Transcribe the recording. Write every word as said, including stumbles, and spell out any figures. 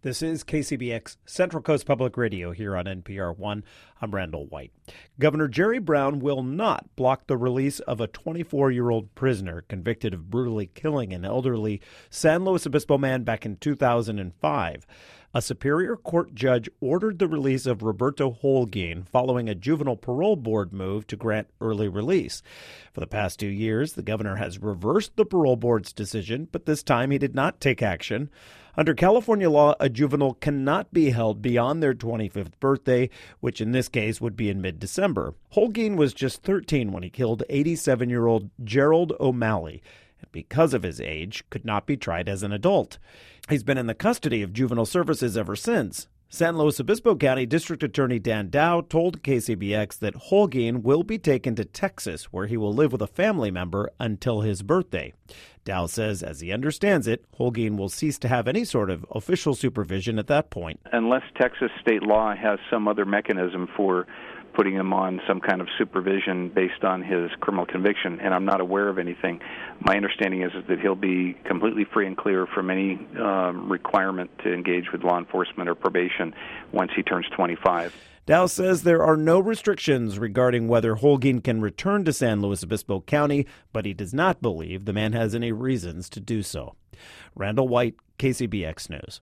This is K C B X Central Coast Public Radio here on N P R one. I'm Randall White. Governor Jerry Brown will not block the release of a twenty-four-year-old prisoner convicted of brutally killing an elderly San Luis Obispo man back in two thousand five. A Superior Court judge ordered the release of Roberto Holguin following a juvenile parole board move to grant early release. For the past two years, the governor has reversed the parole board's decision, but this time he did not take action. Under California law, a juvenile cannot be held beyond their twenty-fifth birthday, which in this case would be in mid-December. Holguin was just thirteen when he killed eighty-seven-year-old Gerald O'Malley, and because of his age, could not be tried as an adult. He's been in the custody of Juvenile Services ever since. San Luis Obispo County District Attorney Dan Dow told K C B X that Holguin will be taken to Texas, where he will live with a family member until his birthday. Dow says, as he understands it, Holguin will cease to have any sort of official supervision at that point. Unless Texas state law has some other mechanism for putting him on some kind of supervision based on his criminal conviction, and I'm not aware of anything. My understanding is, is that he'll be completely free and clear from any um, requirement to engage with law enforcement or probation once he turns twenty-five. Dow says there are no restrictions regarding whether Holguin can return to San Luis Obispo County, but he does not believe the man has any reasons to do so. Randall White, K C B X News.